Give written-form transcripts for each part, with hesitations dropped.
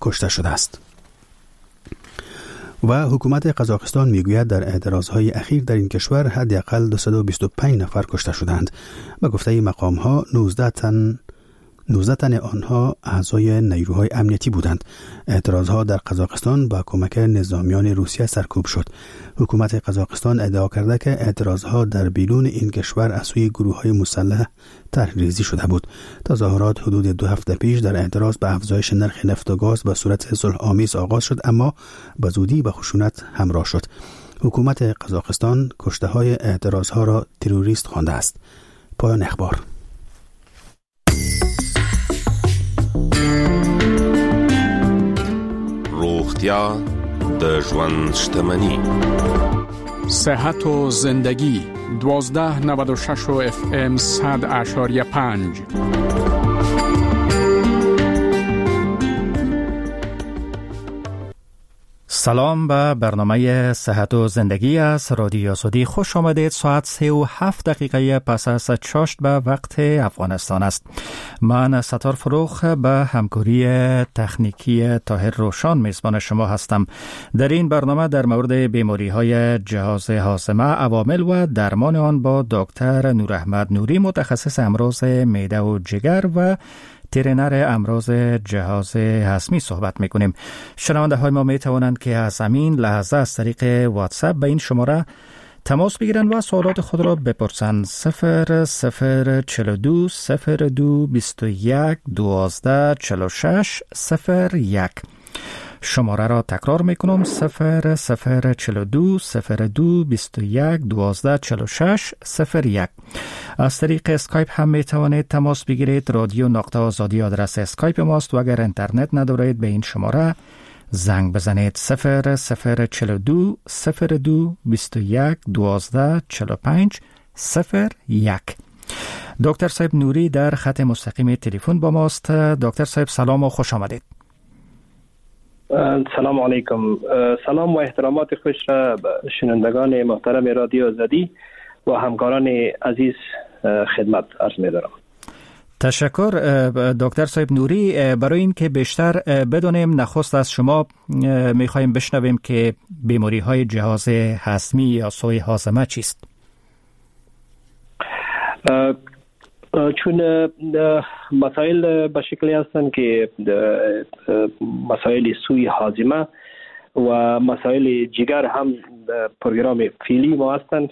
کشته شده است. و حکومت قزاقستان میگوید در اعتراضهای اخیر در این کشور حداقل 225 نفر کشته شدند و گفته مقام‌ها 19 تن آنها اعضای نیروهای امنیتی بودند. اعتراضها در قزاقستان با کمک نظامیان روسیه سرکوب شد. حکومت قزاقستان ادعا کرده که اعتراضها در بیرون این کشور از سوی گروه‌های مسلح طرح‌ریزی شده بود. تظاهرات حدود 2 هفته پیش در اعتراض به افزایش نرخ نفت و گاز به صورت صلح‌آمیز آغاز شد، اما به زودی به خشونت همراه شد. حکومت قزاقستان کشته‌های اعتراضها را تروریست خوانده است. پایان اخبار. روغتیا د ژوند شتمني. صحت و زندگی 1296 اف ام 100.5. سلام به برنامه صحت و زندگی از رادیو آزادی خوش آمدید. ساعت 3:07 دقیقه پس از چاشت به وقت افغانستان است. من ستار فروخ به همکاری تکنیکی طاهر روشان میزبان شما هستم. در این برنامه در مورد بیماری های جهاز هاضمه، عوامل و درمان آن با دکتر نوراحمد نوری، متخصص امراض معده و جگر و ترینر امراض جهاز هضمی صحبت میکنیم. شنونده های ما می توانند که از همین لحظه از طریق واتساپ به این شماره تماس بگیرند و سوالات خود را بپرسند. 0042 02 21 12 46 01. شماره را تکرار میکنم: 0042 02 21 12 46 01. از طریق اسکایپ هم میتوانید تماس بگیرید. رادیو نقطه آزادی آدرس اسکایپ ماست و اگر اینترنت ندارید به این شماره زنگ بزنید: 0042 02 21 12 45 01. دکتر صاحب نوری در خط مستقیم تلفن با ماست. دکتر صاحب سلام و خوش آمدید. سلام علیکم. سلام و احترامات خوش را شنوندگان محترم رادیو آزادی و همکاران عزیز خدمت عرض می‌دارم. تشکر دکتر صاحب نوری. برای این که بیشتر بدونیم، نخست از شما می‌خوایم بشنویم که بیماری‌های جهاز هضمی یا سوی هاضمه چیست؟ چون مسائل به شکلی هستند که مسائل سوی هاضمه و مسائل جگر هم پروگرام فعلی ما هستند.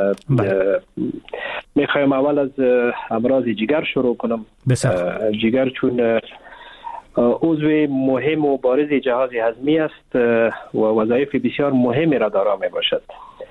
میخوایم اول از امراض جگر شروع کنم. جگر چون عضو مهم و بارز جهاز هضمی است و وظایف بسیار مهمی را دارا می باشد.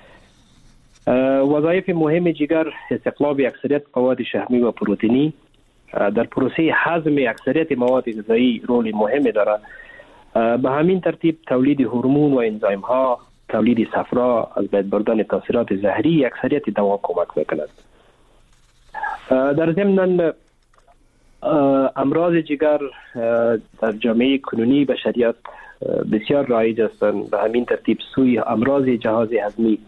وظایف مهم جگر استخلاص اکثریت مواد شحمی و پروتئینی در پروسه هضم اکثریت مواد غذایی رول مهمی دارد. به همین ترتیب تولید هورمون و انزایم ها، تولید صفرا، از بین بردن تاثیرات زهری اکثریت دوا کمک میکند. در ضمن امراض جگر در جامعه کنونی بشریت بسیار رایج هستند. به همین ترتیب سوی امراض جهاز هضمی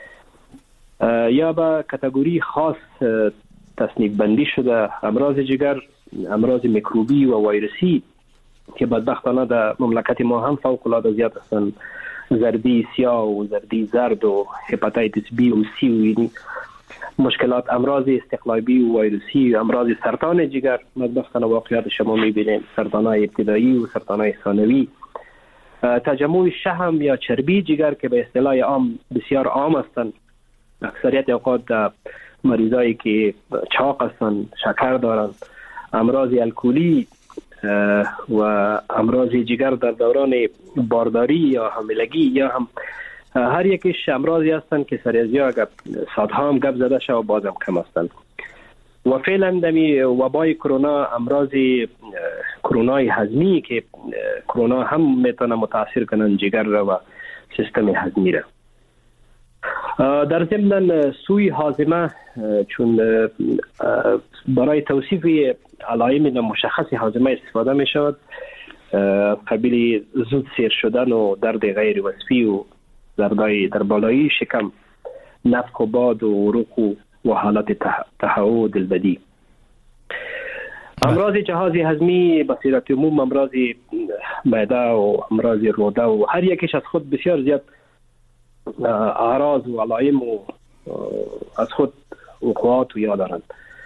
یا به کاتگوری خاص تصنیف بندی شده. امراض جگر امراض میکروبی و ویروسی که بدبختانه در مملکت ما هم فوق العاده زیاد هستند. زردی سیاه و زردی زرد و هپاتیتس بی و سی و این مشکلات، امراض استقلابی و ویروسی، امراض سرطان جگر، بدبختانه واقعیات شما میبینید، سرطان‌های ابتدایی و سرطان‌های ثانوی، تجمع شحم یا چربی جگر که به اصطلاح عام بسیار عام هستند. اکثریت اوقات مریضایی که چاق هستند، شکر دارند، امراض الکلی و امراض جگر در دوران بارداری یا حاملگی یا هم هر یکیش امراضی هستند که سر از یا اگر صدها هم گپ زده شد و بازم کم هستند. و فعلا دمی وبای کرونا، امراض کرونای هضمی که کرونا هم میتونه متاثر کنن جگر را و سیستم هضمی را. در ضمن سوی هاضمه، چون برای توصیف علائم مشخص هاضمه استفاده می شود، قبیل زود سیر شدن و درد غیر وصفی و دردای در بالایی شکم، نفخ و باد و عروق و حالت تهوع و دلبدی. امراض جهاز هضمی به صورت عموم امراض معده و امراض روده و هر یکیش از خود بسیار زیاد اعراض و علائم و از خود وقوعات و یا دارند.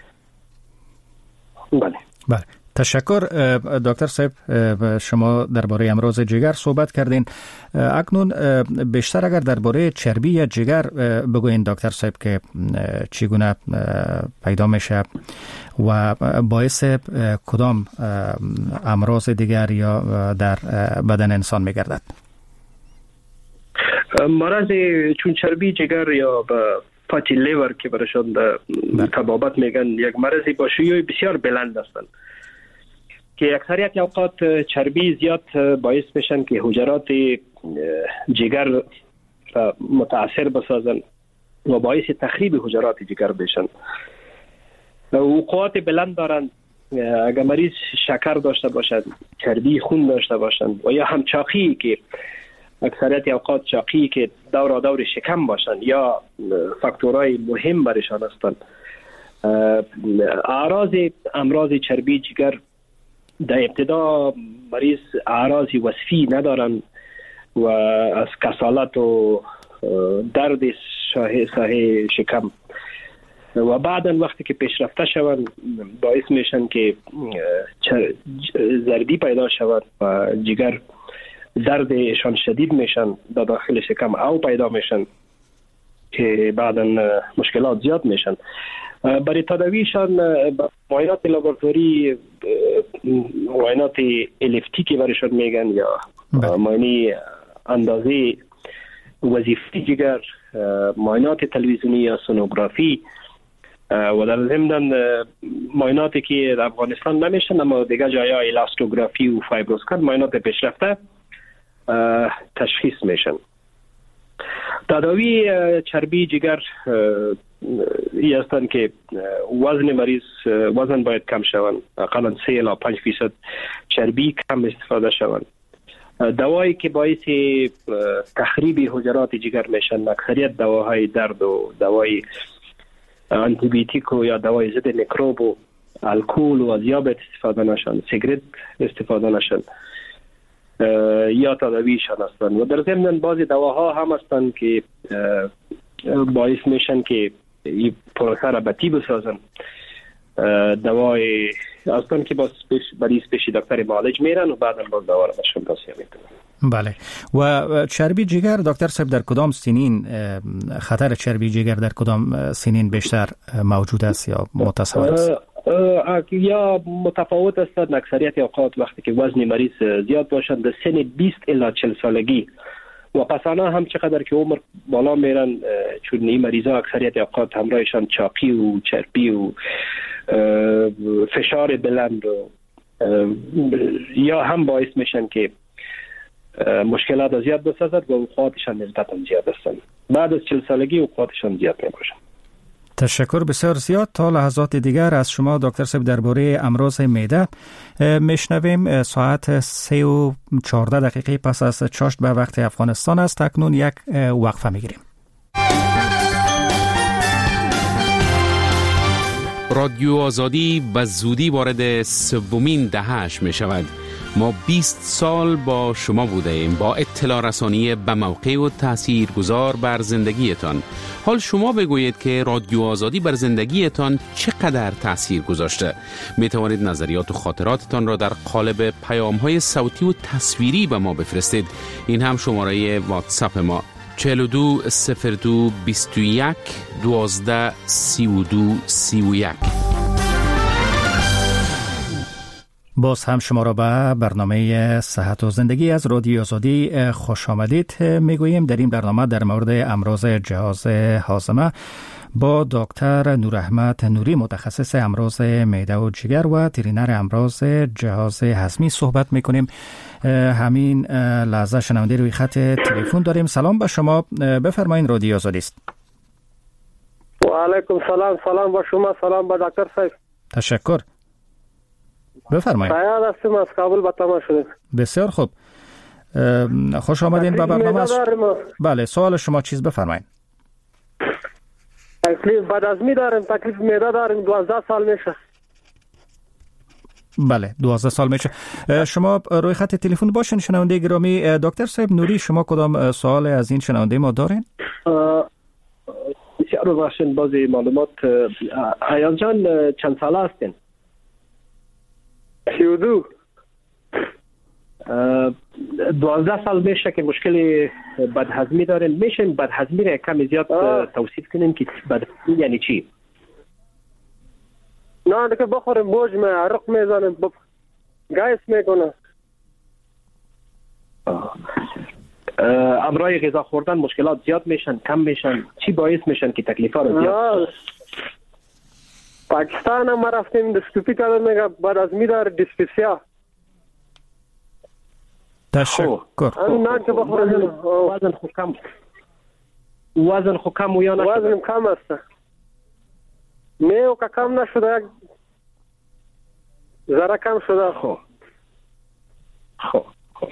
بله. تشکر دکتر صاحب، شما درباره امراض جگر صحبت کردین. اکنون بیشتر اگر درباره چربی جگر بگوین دکتر صاحب که چگونه پیدا میشه و باعث کدام امراض دیگر یا در بدن انسان میگردد؟ مرض چون چربی جگر یا فاتی لیور که برشان طبابت میگن، یک مرضی با شیوع بسیار بلند هستند که اکثریت اوقات چربی زیاد باعث میشن که حجرات جگر متاثر بسازن و باعث تخریب حجرات جگر بشن. وقوعات بلند دارند. اگر مریض شکر داشته باشد، چربی خون داشته باشند و یا هم چاقی که اکثریت اوقات چاقی که دور شکم باشند یا فاکتورهای مهم برشان هستند. اعراض امراض چربی جگر در ابتدا مریض اعراض وصفی ندارن و از کسالت و درد ساحه شکم و بعدا وقتی که پیشرفته شوند باعث میشن که زردی پیدا شود و جگر دردشان شدید میشن در داخل شکم او پیدا میشن که بعدا مشکلات زیاد میشن. برای تداویشان معاینات لابراتوری، معاینات الکتریکی برشان میگن یا معاینه اندازه وظیفه جگر، معاینات تلویزیونی یا سونوگرافی و در ضمن معایناتی که در افغانستان نمیشن اما دیگه جایا الاستوگرافی و فایبروسکان معاینات پیشرفته تشخیص میشن. تداوی چربی جگر ای هستند که وزن مریض باید کم شوند، اقلا 3 الی 5% چربی کم استفاده شوند. دوایی که باعث تخریب حجرات جگر میشن اکثریت دواهای درد و دوای آنتی بیوتیک و یا دوای ضد میکروب و الکل و ازیابت استفاده نشن، سیگرت استفاده نشن یا تداویشان هستند. و در ضمن بعضی دواها هم هستند که باعث میشن که این پروسه را بطی بسازن. دوای هستند که مریض پیش دکتر معالج میرن و بعدا باز دوا را بهشون توصیه میکنن. بله. و چربی جگر دکتر صاحب در کدام سنین خطر چربی جگر در کدام سنین بیشتر موجود است یا متصور است؟ یا متفاوت است. اکثریت اوقات وقتی که وزن مریض زیاد باشند در سن 20 الی 40 سالگی و پسانا هم چقدر که عمر بالا میرن، چون این مریضا اکثریت اوقات همراهشان چاقی و چربی و فشار بلند و یا هم باعث میشن که مشکلات زیاد بسازد و وقوعاتشان نسبتا زیاد هستند. بعد از 40 سالگی وقوعاتشان زیاد نمیشن. تشکر بسیار زیاد. تا لحظات دیگر از شما دکتر صاحب درباره امراض معده میشنویم. ساعت 3:14 پس از چاشت به وقت افغانستان است. اکنون یک وقفه میگیریم. رادیو آزادی به زودی وارد 3مین دهه‌اش می شود. ما 20 سال با شما بوده ایم، با اطلاع رسانی به موقع و تاثیرگذار بر زندگیتان. حال شما بگویید که رادیو آزادی بر زندگیتان چقدر تاثیر گذاشته. می توانید نظریات و خاطراتتان را در قالب پیام‌های صوتی و تصویری به ما بفرستید. این هم شماره واتساپ ما 4202 21 12 32 31. باز هم شما را به برنامه صحت و زندگی از رادیو آزادی خوش آمدید میگوییم. در این برنامه در مورد امراض جهاز هاضمه با دکتر نوراحمد نوری متخصص امراض معده و جگر و وترینر امراض جهاز هضمی صحبت میکنیم. همین لحظه شنونده روی خط تلفن داریم. سلام به شما، بفرمایید، رادیو آزادی است. و علیکم سلام. سلام با شما، سلام با دکتر صاحب. تشکر، بفرمایید. سیاد هستم از کابل به تماس شدیم. بسیار خوب، خوش آمدین به برنامه. بله، سوال شما چیز بفرمایید. تکلیف بدهضمی داریم، تکلیف معده داریم، 12 سال میشه. بله 12 سال میشه. شما روی خط تلفن باشین شنونده گرامی. دکتر صاحب نوری، شما کدام سوال از این شنونده ما دارین؟ بسیار باشین بازی معلومات. ایاز جان چند ساله هستین؟ 32. 12 سال میشه که مشکل بدهضمی دارین. میشه بدهضمی را کمی زیاد توصیف کنین که بدهضمی یعنی چی؟ نه دیگه بخوریم موج می عرق میزنیم گیس میکنه. امرای غذا خوردن مشکلات زیاد میشن کم میشن؟ چی باعث میشن که تکلیفا رو زیاد؟ پاکستان هم رفتیم دستوپی کردن میگه بعد از می داره دیسپیسیا. تشکر. وزن خو کم و یا نشده؟ وزن کم است. میو که کم نشده، یک ذره کم شده. خب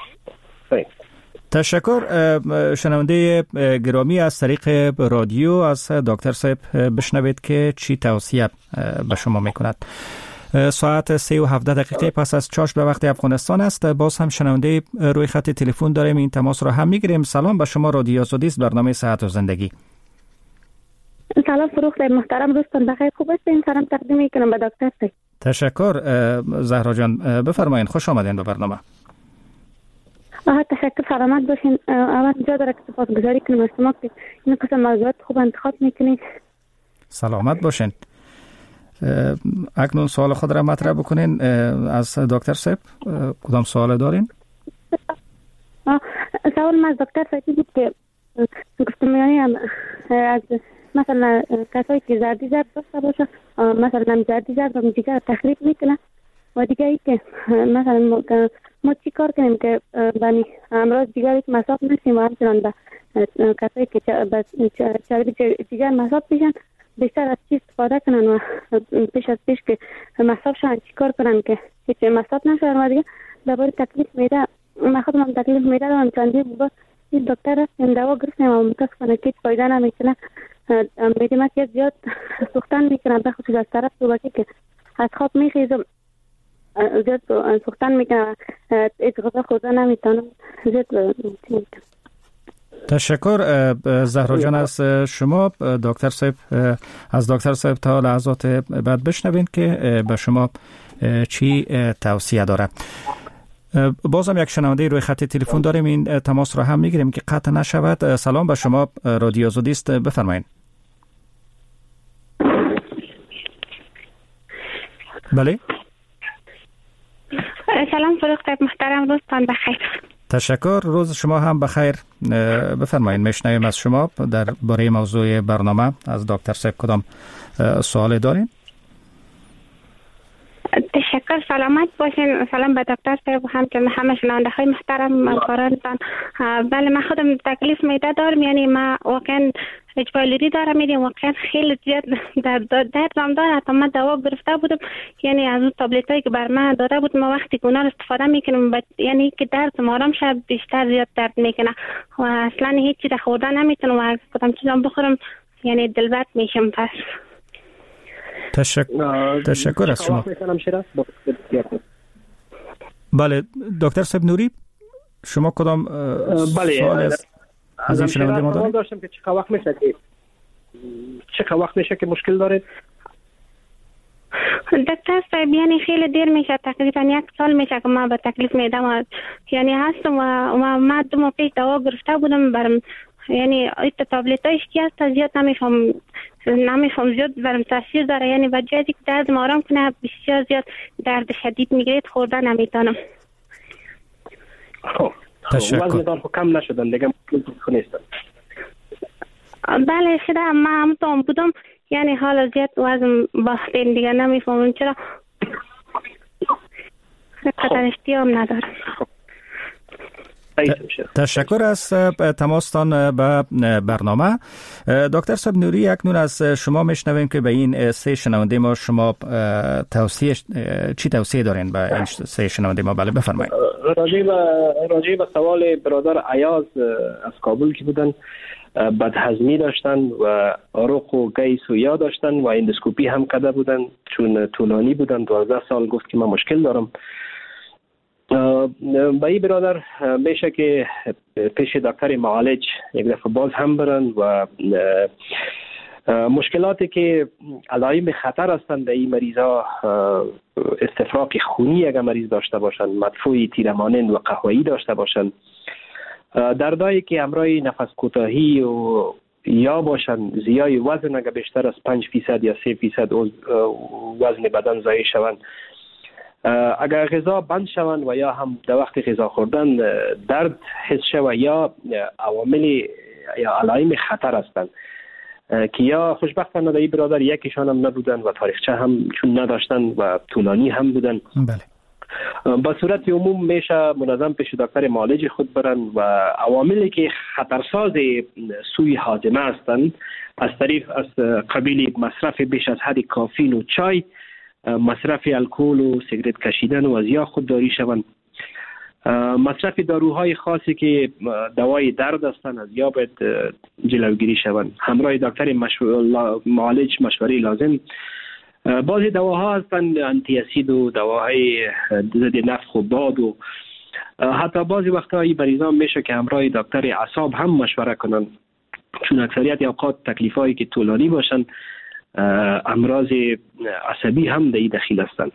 تشکر. شنونده گرامی، از طریق رادیو از دکتر صاحب بشنوید که چی توصیه به شما میکند. ساعت 3:17 پس از چاشت به وقت افغانستان است. باز هم شنونده روی خط تلفن داریم، این تماس را هم میگیریم. سلام به شما، رادیو آزادی است، برنامه صحت و زندگی. سلام فروخ محترم، روزتون بخیر. خوب است؟ این سلام تقدیم میکنم به دکتر صاحب. تشکر. زهرا جان بفرمایید، خوش آمدین به برنامه. تشکر، سلامت باشین. اول جا داره که سپاسگزاری کنم از شما که این قسم موضوعات خوب انتخاب میکنید. سلامت باشین. اکنون سوال خود را مطرح بکنین از دکتر صاحب. کدام سوال دارین؟ سوال من از دکتر صاحب بود که گفتم یعنی از مثلا کسایی که زردی زرد داشته باشه، مثلا زردی زرد و دیگر تخریب میکنه، و دیگه ای که مثلا ما چی کار کنیم که بانی امراض دیگری که مصاب نشیم و همچنان به کسایی که چربی دیگر مصاب بشن بیشتر از چی استفاده کنن و پیش از پیش که مصاب شن چی کار کنن که هیچ مصاب نشن. و دیگه درباره تکلیف میده، من خودم تکلیف میده دارم. چندی بود این دکتر رفتیم دوا گرفتیم و متاسفانه که فایده نمیکنه. میدیم که زیاد سوختن میکنم، به خصوص از طرف صبحی که از خواب میخیزم زیاد سوختن میکنم، ایت غذا خوردن نمیتونم زیاد. تشکر زهرا جان از شما. دکتر صاحب، از دکتر صاحب تا لحظات بعد بشنوین که به شما چی توصیه داره. بازم یک شنونده روی خط تلفن داریم، این تماس را هم میگیریم که قطع نشود. سلام به شما، رادیو آزادی است، بفرمایید. بله سلام فروخ صاحب محترم، روزتان بخیر. تشکر، روز شما هم بخیر. بفرمایید، میشنویم از شما در باره موضوع برنامه. از دکتر صاحب کدام سوال دارین؟ تشکر، سلامت باشین. سلام به دکتر صاحب و همه شنونده های محترم همکارانتان. بله من خودم تکلیف میده دارم، یعنی من واقعا اجبالی دارم، میدیم واقعا خیلی زیاد دردم داره. حتی من دوا گرفته بودم، یعنی از اون تابلت هایی که بر من داده بود ما وقتی که اونا رو استفاده میکنم یعنی که درد آرام شد بیشتر زیاد درد میکنه و اصلا هیچ چیز خوردن نمیتونم و اگه کدام چیزام بخورم یعنی دلبد میشم. پس تشکر از شما. بله دکتر صاحب نوری، شما کدام سوال از این شنونده ما دارید؟ داشتم که چه وقت میشه که مشکل دارید؟ دکتر صاحب یعنی خیلی دیر میشه، تقریبا 1 سال میشه که من به تکلیف میدم، یعنی هستم و من 2 ماه پیش دوا گرفته بودم برم، یعنی ایت تابلت هایش که هست زیاد نمیفهم زیاد برم تاثیر داره، یعنی وجهی که درد آرام کنه بسیار زیاد درد شدید میگیره، خوردن نمیتونم. تشکر. وزنتان کم نشدن دیگه نیستن؟ بله شده، من همتون بودم، یعنی حالا زیاد وزن باختین دیگه نمیفهمم چرا، قدر اشتیام ندارم. تشکر از تماستان به برنامه. دکتر صاحب نوری، اکنون از شما میشنویم که به این 3 شنونده ما شما چی توصیه دارین به این 3 شنونده ما؟ بله بفرمایید. راجع به سوال برادر ایاز از کابل که بودن، بدهضمی داشتن و عروق و گیس و یا داشتن و اندوسکوپی هم کرده بودن چون طولانی بودن. 12 سال گفت که من مشکل دارم. با این برادر میشه که پیش دکتر معالج یک دفعه باز هم برن و مشکلاتی که علائم خطر هستند در این مریضا، استفراغ خونی اگر مریض داشته باشند، مدفوع تیرمانند و قهوه‌ای داشته باشند، دردایی که همراه نفس کوتاهی و یا باشند، زیای وزن اگر بیشتر از 5% یا 3% وزن بدن ضایع شوند، اگر غذا بند شوند و یا هم در وقت غذا خوردن درد حس شود یا عوامل یا علائم خطر هستند که یا خوشبختانه در این برادر یکیشان هم نبودن و تاریخچه هم چون نداشتن و طولانی هم بودن. بله. با صورت عموم میشه منظم پیش دکتر معالج خود برن و عواملی که خطرساز سوی هاضمه هستند از طریق از قبیل مصرف بیش از حد کافین و چای، مصرف الکل و سیگرت کشیدن و از یا خودداری شوند، مصرف داروهای خاصی که دوای درد هستند از یا باید جلوگیری شوند. همراه دکتر معالج مشوره لازم. بعضی دواها هستند آنتی اسید و دواهای ضد نفخ و باد و حتی بعضی وقتا این مریضان میشه که همراه دکتر اعصاب هم مشوره کنند چون اکثریت اوقات تکلیفایی که طولانی باشند امراض عصبی هم در این دخیل هستند.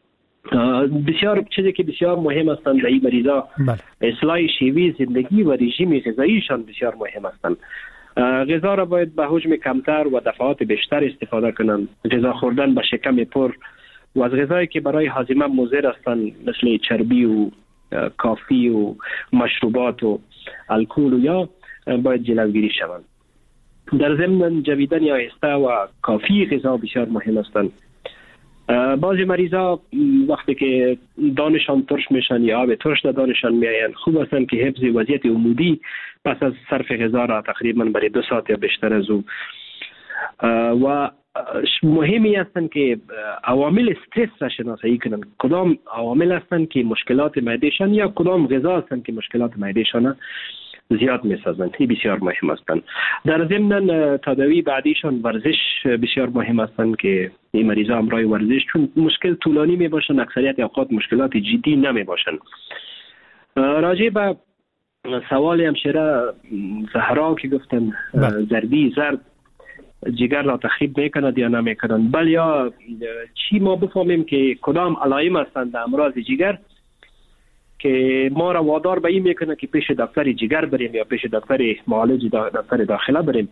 بسیار چیزی که بسیار مهم هستند در این مریضا اصلاح شیوه زندگی و رژیم غذاییشان بسیار مهم هستند. غذا را باید به حجم کمتر و دفعات بیشتر استفاده کنند. غذا خوردن به شکم پر و از غذایی که برای هاضمه مضر هستند مثل چربی و کافی و مشروبات و الکل و یا باید جلوگیری شوند. در ضمن جویدن یا آهسته و کافی غذا بسیار مهم هستند. بعضی مریضا وقتی که دانشان ترش میشن یا آب ترش در دانشان میاین خوب هستند که حفظ وضعیت عمودی پس از صرف غذا را تقریبا برای 2 ساعت یا بیشتر از او و مهمی هستند که عوامل استرس را شناسایی کنند. کدام عوامل هستند که مشکلات معدهشان یا کدام غذا هستند که مشکلات معدهشان زیاد میسازند. این بسیار مهم هستند. در ضمن تداوی بعدیشان ورزش بسیار مهم هستند که این مریضا همراه ورزش چون مشکل طولانی می باشند اکثریت اوقات مشکلات جدی نمی باشند. راجع به سوال همشیره زهرا که گفتن زردی زرد جگر را تخریب میکند یا نمیکنند، بل یا چی ما بفهمیم که کدام علائم هستند امراض جگر که ما را وادار به این میکنه که پیش دکتر جگر بریم یا پیش دکتر معالج دکتر داخله بریم.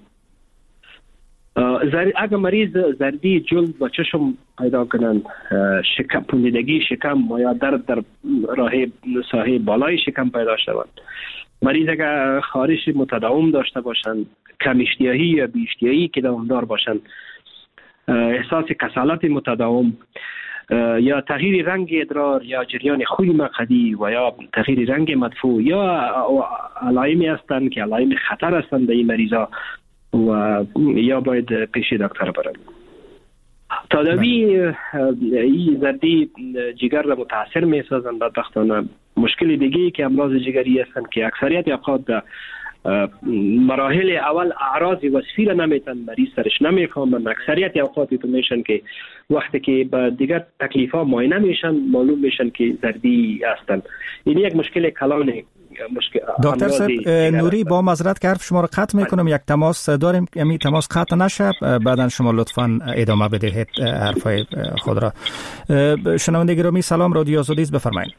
اگر مریض زردی جلد و چشم پیدا کنند، شکم پوسیدگی شکم یا درد در راه ساحه بالای شکم پیدا شود، مریض اگر خارش متداوم داشته باشند، کم اشتیاقی یا بی اشتیاقی که دوامدار باشند، احساس کسالت متداوم یا تغییر رنگ ادرار یا جریان خوی مقعدی و یا تغییر رنگ مدفوع یا علائمی هستند که علائم خطر هستند در این مریضا و یا باید پیش دکتر برند. تداوی این زردی جگر را متاثر می سازند. بدبختانه مشکل دیگه که امراض جگری هستند که اکثریت اوقات در مراحل اول اعراض وصفی را نمیتن مریض سرش نمیفهمند. اکثریت اوقات تو میشن که وقتی که با دیگر تکلیف ها معاینه میشن معلوم میشن که زردی هستند. این یک مشکل کلانه. دکتر صاحب نوری با معذرت که حرف شما رو قطع میکنم، یک تماس داریم، یعنی تماس قطع نشه، بعدن شما لطفاً ادامه بدهید حرفای خود را. شنونده گرامی سلام، رادیو آزادی است، بفرمایید.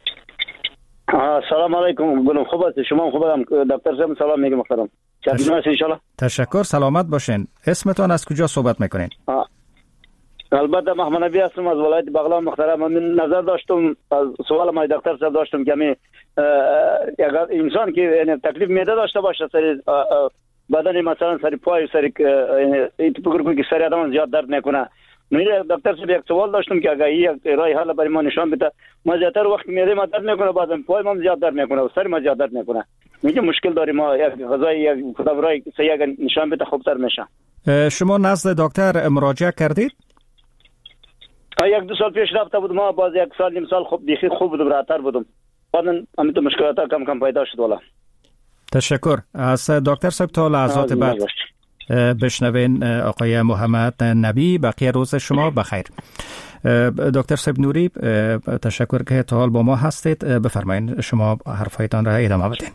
سلام علیکم. گلم خوب است؟ شما خوب هستم؟ دکتر صاحب سلام میگم محترم. چطور هستید ان شاء الله؟ تشکر، سلامت باشین. اسمتون از کجا صحبت میکنین؟ البته محمد نبی هستم از ولایت بغلان محترم. من نظر داشتم از سوال ما دکتر صاحب داشتم که می اگر انسان که تکلیف معده داشته باشه سر بدن مثلا سر پای سر این فکر که سر آدم زیاد درد نکنه. میره دکتر صاحب یک سوال داشتم که اگر یک راه حل برای ما نشان بده. ما زیادتر وقت معده ما درد نکنه، بعضی پای ما زیاد درد نکنه و سر ما زیاد درد نکنه. میگه مشکل داریم، ما یک غذای یک خداوری صحیح اگر نشان بده خوبتر میشه. شما نزد دکتر مراجعه کردید؟ 1-2 سال پیش رفته بودم، ما باز 1 سال نیم سال خوب دیخی خوب بودم، راحت‌تر بودم. بعدن همین مشکلات کم کم پیدا شد. والا تشکر. از دکتر صاحب تا لحظات بعد بشنوین آقای محمد نبی. بقیه روز شما بخیر. دکتر صاحب نوری، تشکر که تا حال با ما هستید. بفرمایید شما حرفایتان را ادامه بدین.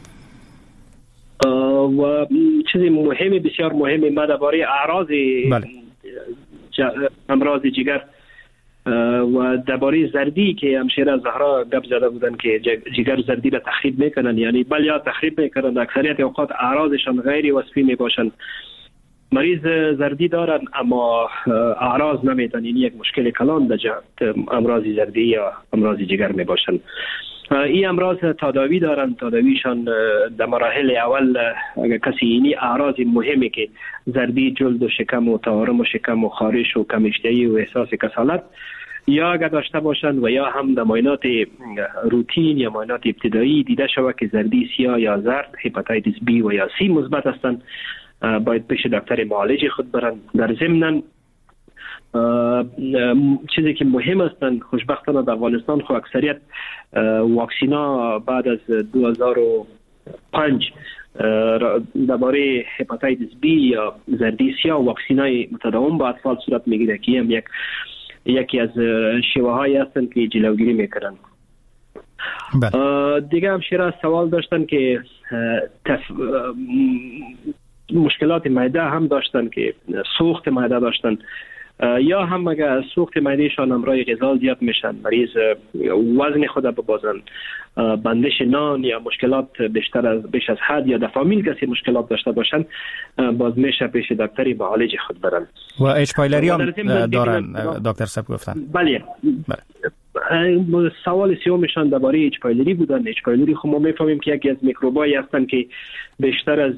و چیزی مهمی، بسیار مهمی، ما درباره اعراض امراض جگر و درباره زردی که همشیره زهرا گپ زده بودن که جگر زردی را تخریب میکنن، یعنی بله تخریب میکنن، اکثریت اوقات اعراضشان غیر وصفی میباشن. مریض زردی دارن اما اعراض نمیدن، یعنی یک مشکل کلان در جهت امراض زردی یا امراض جگر میباشن. این امراض تداوی دارن، تداویشان در مراحل اول اگر کسی اینی اعراض مهمی که زردی جلد و شکم و تورم و شکم و خارش و کماشتگی و احساس کسالت یا اگر داشته باشند و یا هم در معاینات روتین یا معاینات ابتدایی دیده شود که زردی سیاه یا زرد، هپاتیتس بی و یا سی مثبت هستند، باید پیش دکتر معالج خود برن. در ضمن چیزی که مهم هستند، خوشبختانه در افغانستان خو اکثریت واکسینا بعد از 2005 درباره هپاتیتس بی یا زردی سیاه واکسینای متداوم با اطفال صورت میگیره که هم یکی از شیوه هایی هستند که جلوگیری میکنن. دیگه هم شیره سوال داشتن که مشکلات معده هم داشتن، که سوخت معده داشتن یا هم اگر سوخت معدهشان همراه غذا زیاد میشن، مریض وزن خود ببازن، بندش نان یا مشکلات بیش از حد یا در فامیل کسی مشکلات داشته باشن، باز میشه پیش دکتری معالج خود برن. و اچ پایلری هم دارن دکتر صاحب گفتن. بله. سوال سومشان درباره اچ پایلری بودن. اچ پایلری خب ما میفهمیم که یکی از میکروبایی هستن که بیشتر از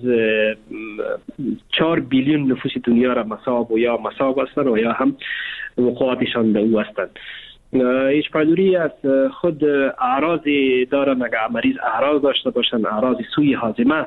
4 بیلیون نفوس دنیا را مصاب هستن و یا هم وقوعاتشان به او هستن. اچ پایلری از خود اعراضی دارن. اگر مریض اعراض داشته باشن، اعراض سوی هاضمه،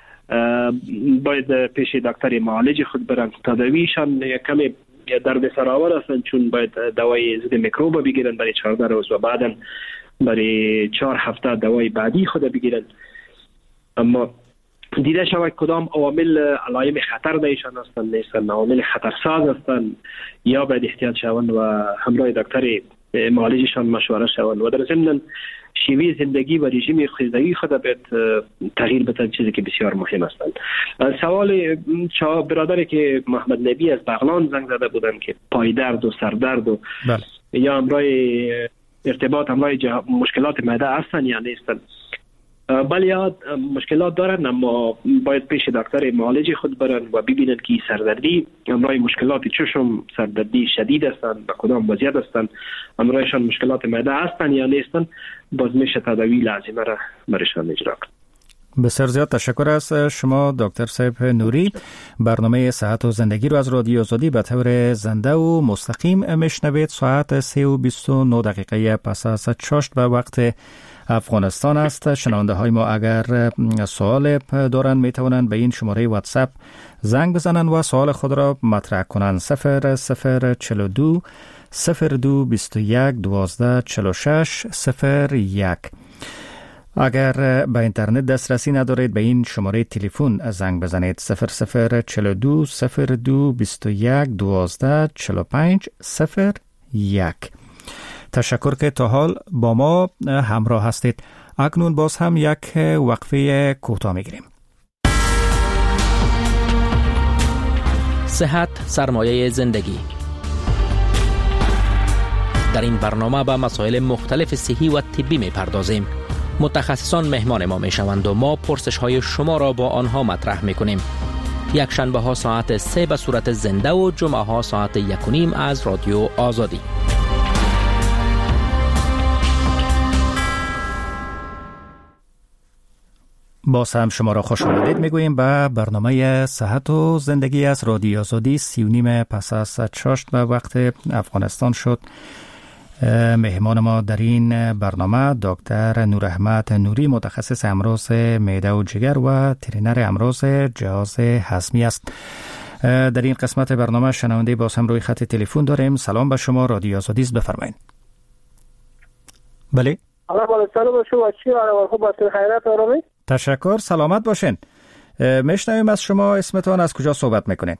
باید پیش دکتر معالج خود برن. تداویشان کمی درد سرآور هستن، چون باید دوای ضد میکروب بگیرن برای 14 روز و بعدا برای 4 هفته دوای بعدی خود بگیرن. اما دیده شود کدام عوامل علائم خطر دایشان هستند، نیستن عوامل خطرساز هستند، یا باید احتیاط شوند و همراه دکتر معالجشان مشوره شوند. و در ضمن شیوه زندگی و رژیم غذایی خود باید تغییر بدن، چیزی که بسیار مهم هستند. سوال برادری که محمد نبی از بغلان زنگ زده بودن که پای درد و سر درد و یا همراه ارتباط همراه مشکلات معده هستن یا نیستن. بله مشکلات دارن، اما باید پیش دکتر معالج خود برن و ببینن که سردردی همراه مشکلات چشم، سردردی شدید هستند، به کدام وضعیت هستند، همراهشان مشکلات معده هستند یا نیستند، باز میشه تداوی لازمه را برشان اجرا کنند. بسیار زیاد تشکر از شما دکتر صاحب نوری. برنامه صحت و زندگی رو از رادیو آزادی به طور زنده و مستقیم میشنوید. ساعت 3:29 پس از 6 به وقت افغانستان است. شنونده های ما اگر سوال دارن میتونن به این شماره واتساپ زنگ بزنن و سوال خود را مطرح کنن. 0042 02 21 12 46 01. اگر به اینترنت دسترسی ندارید به این شماره تلفن زنگ بزنید. 0042 02 21 12 45 01. تشکر که تا حال با ما همراه هستید. اکنون باز هم یک وقفه کوتاه میگیریم. صحت سرمایه زندگی. در این برنامه به مسائل مختلف صحی و طبی میپردازیم. متخصصان مهمان ما میشوند و ما پرسش های شما را با آنها مطرح میکنیم. یک شنبه ها ساعت 3 به صورت زنده و جمعه ها ساعت 1:30 از رادیو آزادی. باز هم شما را خوش آمدید میگوییم به برنامه صحت و زندگی از رادیو آزادی. 3:30 پس از 6 به وقت افغانستان شد. مهمان ما در این برنامه دکتر نوراحمد نوری، متخصص امراض معده و جگر و ترینر امراض جهاز هضمی است. در این قسمت برنامه شنونده باز هم روی خط تلفن داریم. سلام به شما، رادیو آزادی است، بفرمایید. بله. سلام به شما، چی حال خوب است؟ خیرات آرامی؟ تشکر، سلامت باشین. میشنویم از شما، اسمتان، از کجا صحبت میکنین؟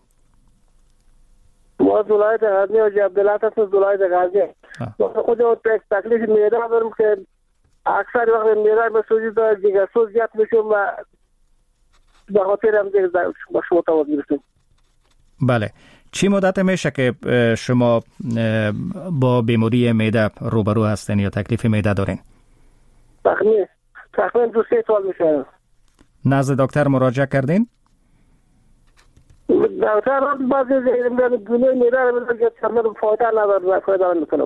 ما ولایت غزنی و عبدالله هستم، ولایت غزنی. خود تکلیف معده دارم که اکثر وقت معده به سوزی داره، دیگه سوز زیاد میشم و به خاطر هم دیگه با شما تماس گرفتم. بله، چی مدت میشه که شما با بیماری معده روبرو هستین یا تکلیف معده دارین؟ تقریبا 2-3 سال میشه. نزد دکتر مراجعه کردین؟ دکتر بعضی گونه معده رو میگه چندان فایده نداره، فایده نمیکنه.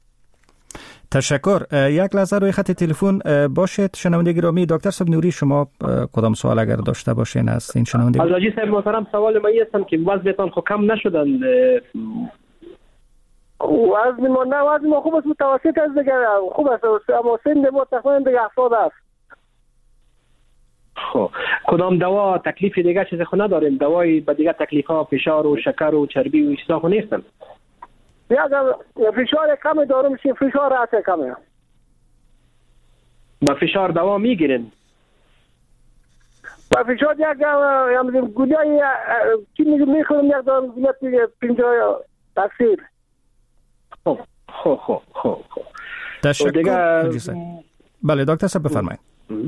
تشکر. یک لحظه روی خط تلفن باشید شنونده گرامی. دکتر صاحب نوری، شما کدام سوال اگر داشته باشین از این شنونده؟ از حاجی صاحب محترم سوال من هستم که وزنتان خو کم نشدن؟ وزن ما خوب است، متوسط است دیگه، خوب است، اما سن ما تقریبا دیگه 70 است. خب کدام دوا تکلیف دیگه چیز خو نداریم؟ دوای به دیگه تکلیف ها فشار و شکر و چربی و چیزا خو نیستن؟ یا فشار کم دارم، فشار راست کمه. با فشار دوا میگیرین؟ با فشار یک گولیای چی میخورم، یک دارم گولیای 50 تاثیر. خب تشکر. بله دکتر صاحب بفرمایید.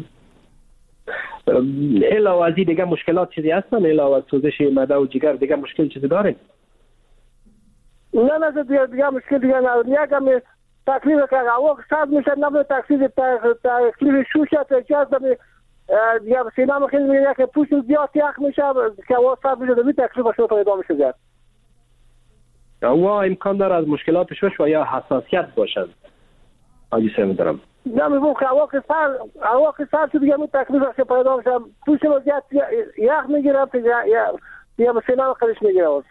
علاوه از دیگه مشکلات چیزی هستن؟ علاوه از سوزش معده و جگر دیگه مشکل چیزی دارین؟ نه دیگه مشکل دیگه ندارم. یکم تکلیف که هوا سرد میشه، نبود تکلیف شوشه تجاز دمی دیگه سینما خیلی میگه که پوست زیاد یخ میشه که هوا سرد میشه، دمی تکلیف شو پیدا میشه زیاد. و امکان داره از مشکلات شوش و یا حساسیت باشن؟ حاجی صاحب دارم. نه میگم که هوا که سرد دیگه می تکلیف شو پیدا میشه، پوست زیاد یخ میگیره یا سینما خیلیش میگیره.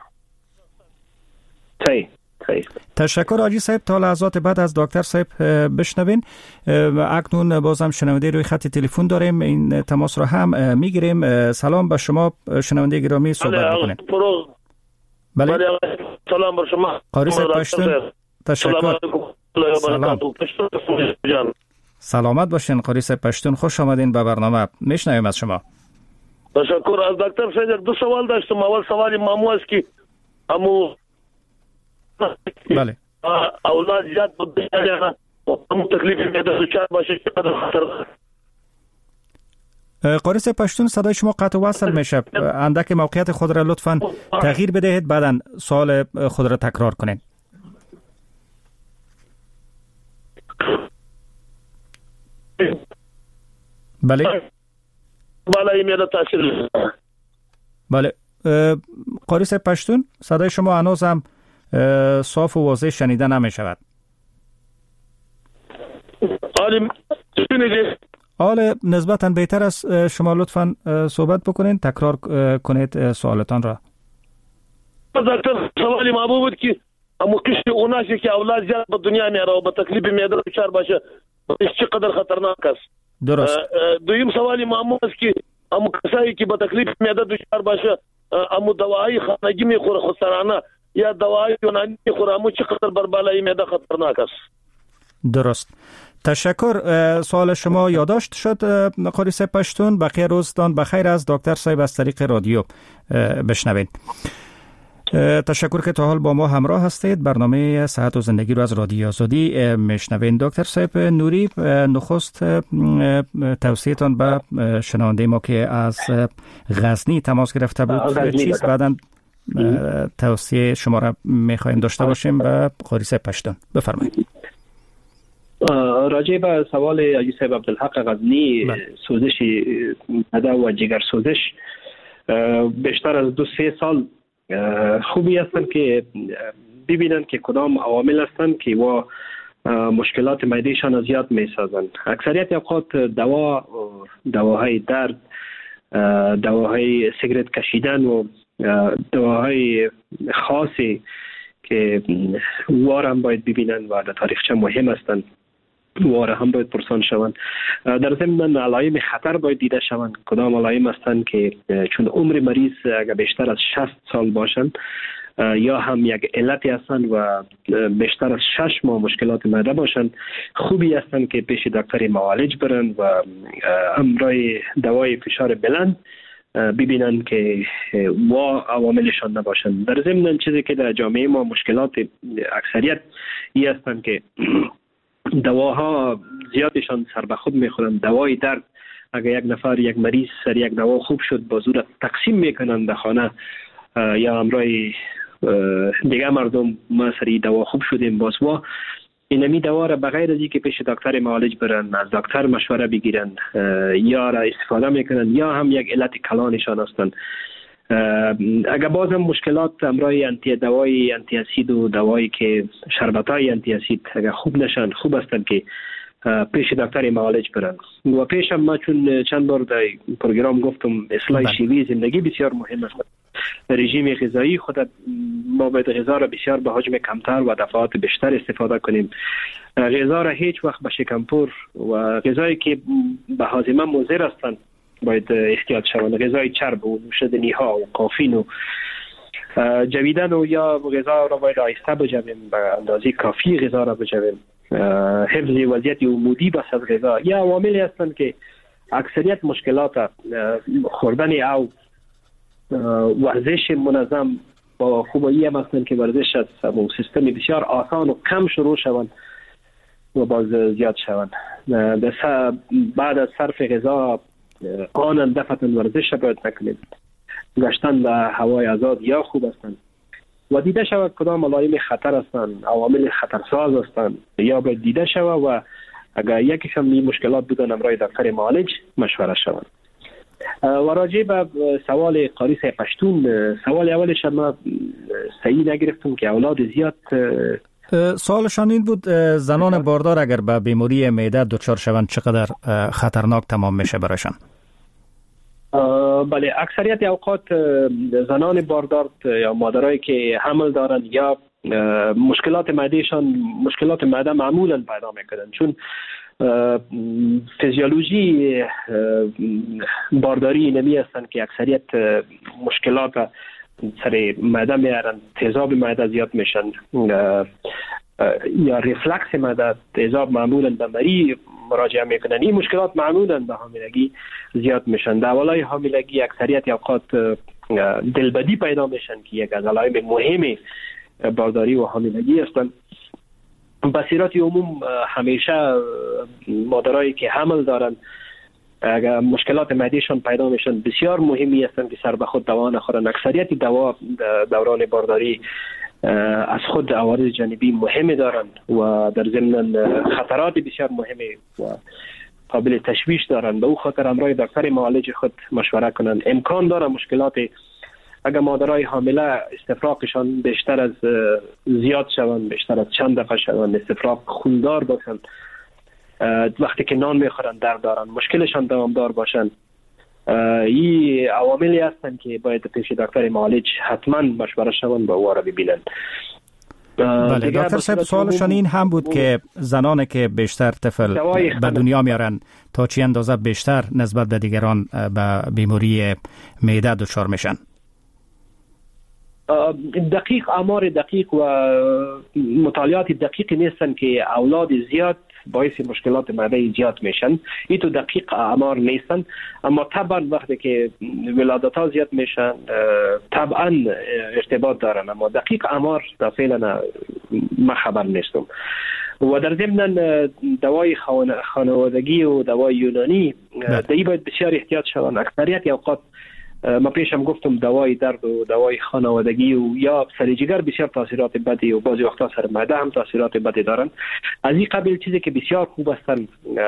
تشکر حاجی صاحب. تا لحظات بعد از دکتر صاحب بشنوین. اکنون بازم شنونده روی خط تلفن داریم، این تماس رو هم میگیریم. سلام به شما شنونده گرامی، صحبت بکنید. بله سلام بر شما قاری صاحب پشتون. تشکر. سلامت باشین قاری صاحب پشتون، خوش آمدین به برنامه، میشنویم از شما. تشکر. از دکتر صاحب دو سوال داشتم. اول سوال مامو است که بله اولاد زیاد بوده نه همون تکلیف معده دچار باشه چقدر خطر؟ قاری صاحب پشتون صدای شما قطع و وصل میشه، اندک موقعیت خود را لطفاً تغییر بدهید، بعداً سوال خود را تکرار کنید. بله بالای معده تاثیر. بله قاری صاحب پشتون صدای شما هنوز هم صاف و واضح شنیده نمی شود. حال نسبتاً بهتر است. شما لطفاً صحبت بکنید، تکرار کنید سوالتان را. دکتر سوالی ما بود که اما کسی اوناسی که اولاد زیاد به دنیا میاره و به تکلیف معده دچار باشه چقدر خطرناک است؟ درست. دویم سوالی ما است که اما کسایی که به تکلیف معده دچار باشه اما دواهای خانگی میخوره خودسرانه یا دواهای یونانی میخوره، اما چقدر بر بالای معده خطرناک است؟ درست. تشکر. سوال شما یادداشت شد قاری صاحب پشتون. بقیه روزتان بخیر از دکتر صاحب از طریق رادیو بشنوید. تشکر که تا حال با ما همراه هستید. برنامه صحت و زندگی رو از رادیو آزادی میشنوید. دکتر صاحب نوری، نخست توصیه‌تان به شنونده ما که از غزنی تماس گرفته بود چیست؟ بعداً توصیه شما را میخوایم داشته باشیم به قاری صاحب پشتون. بفرمایید. راجع به سوال حاجی صاحب عبدالحق غزنی، سوزش معده و جگر سوزش بیشتر از 2-3 سال خوبی هستن که ببینن که کدام عوامل هستن که و مشکلات معدهشان زیاد میسازن. اکثریت اوقات دواهای درد، دواهای سیگرت کشیدن و دواهای خاصی که وارم باید ببینن و در تاریخچه مهم هستند، واره هم باید پرسان شوند. در ضمن علائم خطر باید دیده شوند. کدام علائم هستند که چون عمر مریض اگر بیشتر از 60 سال باشند یا هم یک علتی هستند و بیشتر از 6 ماه مشکلات معده باشند، خوبی هستند که پیش دکتر معالج برن و امرای دوای فشار بلند ببینن که عواملشان نباشند. در ضمن چیزی که در جامعه ما مشکلات اکثریت ای هستند که دواها زیادشان سر به خود میخورن. دوای درد اگر یک نفر یک مریض سر یک دوا خوب شد با زور تقسیم میکنن در خانه، یا امرای دیگه مردم ما سری دوا خوب شدیم باسوا اینمی دوا را بغیر از اینکه پیش دکتر معالج برن از دکتر مشوره بگیرن یا را استفاده میکنن یا هم یک علت کلانشان هستند. اگر بازم مشکلات امرای دوای انتی اسید و دوایی که شربتای انتی اسید اگر خوب نشن، خوب هستند که پیش دکتر معالج برن. و پیشم ما چون چند بار در پروگرام گفتم اصلاح شیوه زندگی بسیار مهم است. رژیم غذایی خود ما باید غذا را بسیار به حجم کمتر و دفعات بیشتر استفاده کنیم. غذا را هیچ وقت به شکمپور و غذایی که به هاضمه مضر هستند باید احتیاط شوند. غذای چرب و نوشیدنی ها و کافین و جویدن و یا غذا را باید آهسته بجویم، به اندازه کافی غذا را بجویم. حفظ وضعیت عمودی بس از غذا یا عواملی هستند که اکثریت مشکلات خوردن او ورزش منظم با خوبایی هم هستند که ورزش از سیستم بسیار آسان و کم شروع شوند و باز زیاد شوند. بعد از صرف غذا آنن دفعتا ورزش باید نکنید. گشتن به هوای آزاد یا خوب هستند و دیده شود کدام علائم خطر هستند، عوامل خطرساز هستند یا باید دیده شود و اگر یکیشان این مشکلات بودن امرای دکتر معالج مشوره شوند. و راجع به سوال قاری صاحب پشتون، سوال اولش ما صحیح نگرفتم که اولاد زیاد. سوالشان این بود زنان باردار اگر به بیماری معده دچار شوند چقدر خطرناک تمام میشه برایشان؟ بله، اکثریت اوقات زنان باردار یا مادرایی که حمل دارن یا مشکلات معده معمولا پیدا میکنن، چون فیزیولوژی بارداری نمی هستند که اکثریت مشکلات سر معده میارن. تیزاب معده زیاد میشن یا ریفلکس معده، تیزاب معمولا به مری مراجعه میکنن. این مشکلات معمولا به حاملگی زیاد میشن. در اولای حاملگی اکثریت اوقات دلبدی پیدا میشن که یک از علائم مهم بارداری و حاملگی هستند. به صورت عموم همیشه مادرایی که حمل دارن اگر مشکلات معدهشان پیدا میشن بسیار مهمی هستند که سر به خود دوا نخورن. اکثریت دوا دوران بارداری از خود عوارض جانبی مهمی دارند و در ضمن خطرات بسیار مهمی و قابل تشویش دارند. به او خاطر امرای دکتر معالج خود مشوره کنند. امکان داره مشکلات اگر مادرای حامله استفراغشان بیشتر از زیاد شوند، بیشتر از چند دفعه شوند، استفراغ خوندار باشند، وقتی که نان میخورن درد دارن، مشکلشان دوامدار باشند، این عواملی هستند که باید پیش دکتر معالج حتما مشوره شوند و او را ببینند. بله دکتر صاحب، سوالشان این هم بود که زنانی که بیشتر طفل به دنیا میارن تا چی اندازه بیشتر نسبت به دیگران به بیماری معده دچار میشن؟ دقیق آمار دقیق و مطالعات دقیق نیستن که اولاد زیاد باعث مشکلات معده زیاد میشن. این تو دقیق آمار نیستن، اما طبعا وقتی که ولادت ها زیاد میشن طبعا ارتباط دارن، اما دقیق آمار تا فعلا ما خبر نیستم. و در ضمن دوای خانوادگی و دوای یونانی دی باید بسیار احتیاط شوند. اکثریت اوقات ما پیشم گفتم دوای درد و دوای خانوادگی و یا سر جگر بسیار تاثیرات بدی و بعضی وقتا سر معده هم تاثیرات بدی دارن. از این قبیل چیزی که بسیار خوب هستن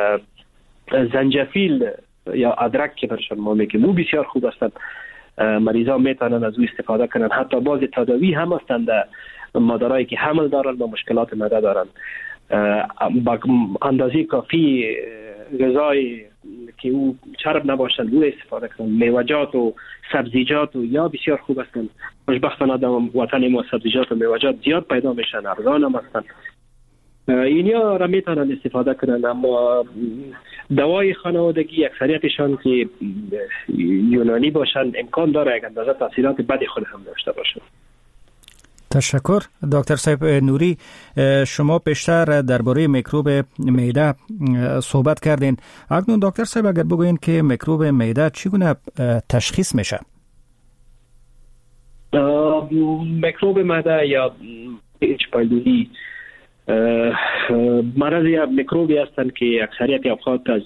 زنجفیل یا ادرک که برشان ما میگیم او بسیار خوب هستن. مریضا میتونن از او استفاده کنن. حتی بعضی تداوی هم هستند مادرایی که حمل دارن و مشکلات معده دارن. با اندازه کافی غذای که او چرب نباشند او استفاده کنند. میوه‌جات و سبزیجات و یا بسیار خوب هستند. خوشبختانه در وطن ما سبزیجات و میوه‌جات زیاد پیدا میشن، ارزان هم هستند. اینیا را میتونن استفاده کنند. اما دوای خانوادگی اکثریتشان که یونانی باشند امکان داره یک اندازه تاثیرات بدی خود هم داشته باشند. تشکر دکتر صاحب نوری. شما پیشتر درباره میکروب معده صحبت کردین. اکنون دکتر صاحب اگر بگوین که میکروب معده چگونه تشخیص میشه؟ میکروب معده یا اچ پایلوری مرض یا میکروبی هستند که اکثریت اوقات از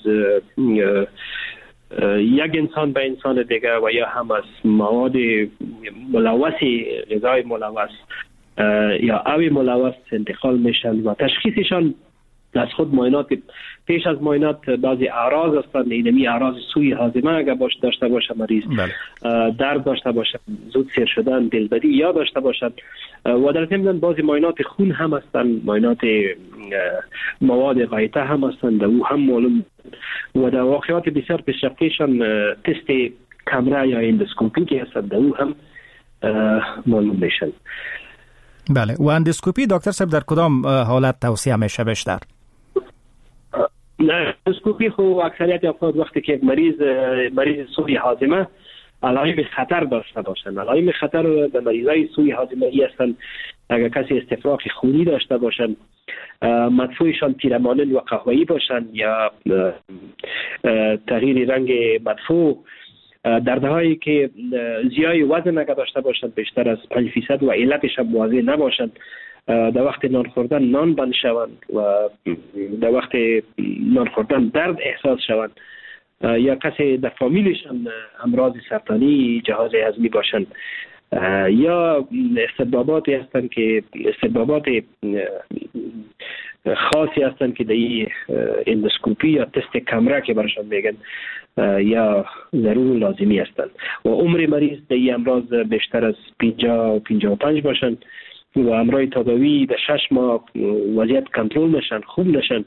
یک انسان به انسان دیگه و یا هم از مواد ملوث غذای ملوث یا آب ملوث انتقال میشن و تشخیصشان از خود معاینات پیش از معاینات بعضی اعراض هستند. اینمی اعراض سوی هاضمه اگر داشته باشه مریض، درد داشته باشه، زود سیر شدن، دلبری یا داشته باشد و در ضمن بعضی معاینات خون هم هستند، معاینات مواد غایطه هم هستند و هم معلوم و در واقعات بسیار پیشرفته‌شان تست کامرا یا اندوسکوپی که هستند او هم معلوم میشن. بله. و اندوسکوپی دکتر صاحب در کدام حالت توصیه میشه بیشتر؟ نه اندوسکوپی خو اکثریت اوقات وقتی که مریض سوی هاضمه علائم خطر داشته باشند. علائم خطر در مریضای سوی هاضمه ای هستند اگر کسی استفراغ خونی داشته باشند، مدفوعشان پیرامانن و قهوه‌ای باشند یا تغییر رنگ مدفوع، دردهایی که زیای وزن اگر داشته باشند بیشتر از 5% و علتش هم واضح نباشند، در وقت نان خوردن نان بند شوند و در وقت نان خوردن درد احساس شوند یا کسی در فامیلشان امراض سرطانی جهاز هضمی باشند یا استباباتی هستند که استبابات خاصی هستند که در اندوسکوپی یا تست کامرا که برشان میگن یا ضرور لازمی هستند و عمر مریض در این امراض بیشتر از 50 و 55 باشند و امرای تداوی در 6 ماه وضعیت کنترل نشن، خوب نشن